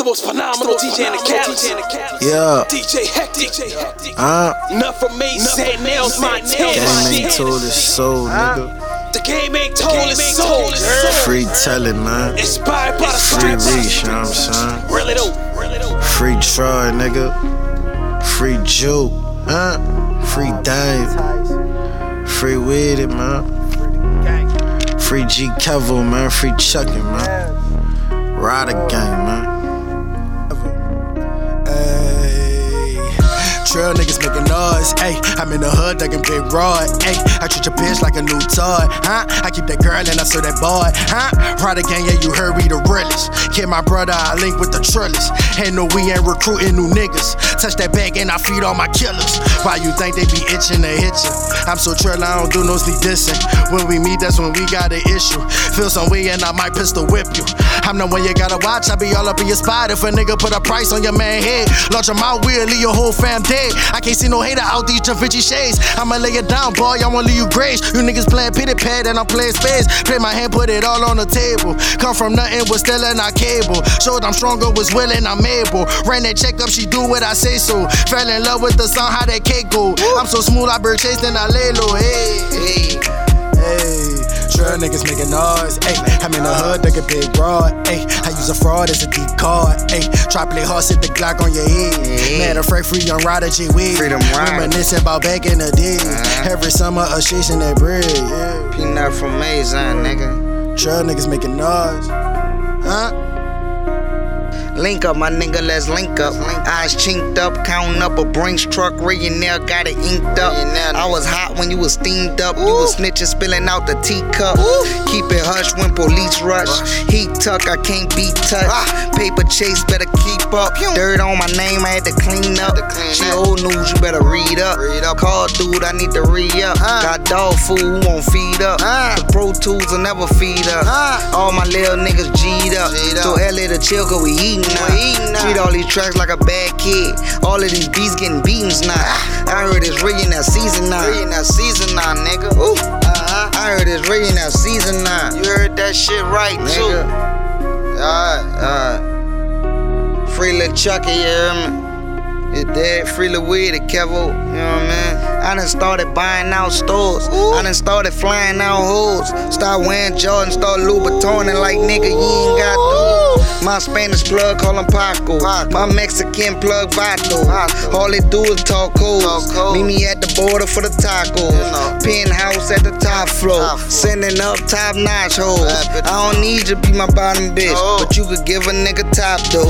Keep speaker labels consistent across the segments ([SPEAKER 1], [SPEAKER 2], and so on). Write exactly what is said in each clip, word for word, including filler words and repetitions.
[SPEAKER 1] most phenomenal D J in the Cali.
[SPEAKER 2] Yeah.
[SPEAKER 1] D J Hectic.
[SPEAKER 2] Uh,
[SPEAKER 1] Not for me, Saint Nails, my
[SPEAKER 2] game ain't told his soul, nigga.
[SPEAKER 1] The game ain't told his soul.
[SPEAKER 2] Free telling, man.
[SPEAKER 1] Inspired by the
[SPEAKER 2] Free
[SPEAKER 1] streets.
[SPEAKER 2] reach, you know what I'm saying?
[SPEAKER 1] Really though, really though.
[SPEAKER 2] Free Troy, nigga. Free Juke, huh? Free Dave. Free Weeded, man. Free G Kevo, man. Free Chuckin', man. Rider gang, man.
[SPEAKER 3] Trail niggas making noise, ayy. I'm in the hood, ducking big rod, ayy. I treat your bitch like a new toy, huh? I keep that girl and I serve that boy, huh? Rider gang, yeah, you heard we the realest. Kid my brother, I link with the trellis. Ain't no, we ain't recruiting new niggas. Touch that bag and I feed all my killers. Why you think they be itching to hit you? I'm so trill, I don't do no sneak dissing. When we meet, that's when we got an issue. Feel some way and I might pistol whip you. I'm the one you gotta watch, I be all up in your spot. If a nigga put a price on your man head, launch him out, we'll leave your whole fam dead. I can't see no hater out these Da Vinci shades. I'ma lay it down, boy, I won't leave you grace. You niggas playing pity pad and I'm playing space. Play my hand, put it all on the table. Come from nothing, was still in our cable. Showed I'm stronger, was willing, I'm able. Ran that check up, she do what I say so. Fell in love with the song, how that cake go. I'm so smooth, I bird chased and I lay low. Hey, hey, hey. Trail niggas making noise, ayy. I'm in the hood, like a big broad, ayy. I use a fraud as a decoy, ayy. Try play hard, sit the Glock on your head. Mad afraid, free young rider, G weed.
[SPEAKER 2] Freedom rider.
[SPEAKER 3] Reminiscing about back in the day.
[SPEAKER 2] Uh-huh.
[SPEAKER 3] Every summer, a shit in that bread, yeah.
[SPEAKER 2] Peanut from Mazon, nigga.
[SPEAKER 3] Trail niggas making noise, huh?
[SPEAKER 4] Link up, my nigga, let's link up. Eyes chinked up, counting up a Brinks truck. Millionaire got it inked up. I was hot when you was steamed up. You was snitching, spilling out the teacup. Keep it hush when police rush. Heat tuck, I can't be touched. Paper chase, better keep up. Dirt on my name, I had to clean up. She old news, you better read up. Call dude, I need to re-up. Got dog food, who won't feed up? The Pro Tools will never feed up. All my little niggas G'd up. So L A to chill, cause we eatin'. Treat all these tracks like a bad kid. All of these beats getting beatings now. I heard it's rigging that season now. Rigging that season now, nigga. Ooh. Uh-huh. I heard it's rigging that season now. You heard that shit right, nigga. Too. Alright, alright. Free Lil Chucky, you hear me? You dead, free Lil Weed, Kevo, you know what I mean? I done started buying out stores. Ooh. I done started flying out hoes. Start wearing Jordan, start Louboutoning like nigga, you ain't got those. My Spanish plug, call him Paco. Paco. My Mexican plug, Vato. Vato. All they do is talk codes. Meet me at the border for the tacos. You know. Penthouse at the top floor. Top floor. Sending up top notch hoes. I don't need you to be my bottom bitch, no. But you could give a nigga top though.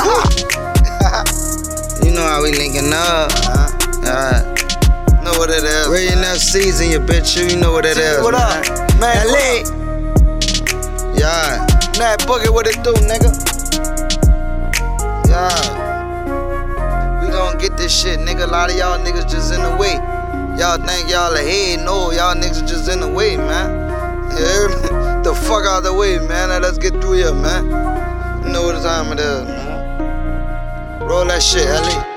[SPEAKER 4] You know how we linking up. Uh, know what it is. We're in that season, you bitch. You know what it is. What up, man? L A. Yeah. That boogie, what it do, nigga? Yeah. We gon' get this shit, nigga. A lot of y'all niggas just in the way. Y'all think y'all ahead. No, y'all niggas just in the way, man. You hear me? The fuck out the way, man. Now let's get through here, man. You know what time it is, man. Roll that shit, L A.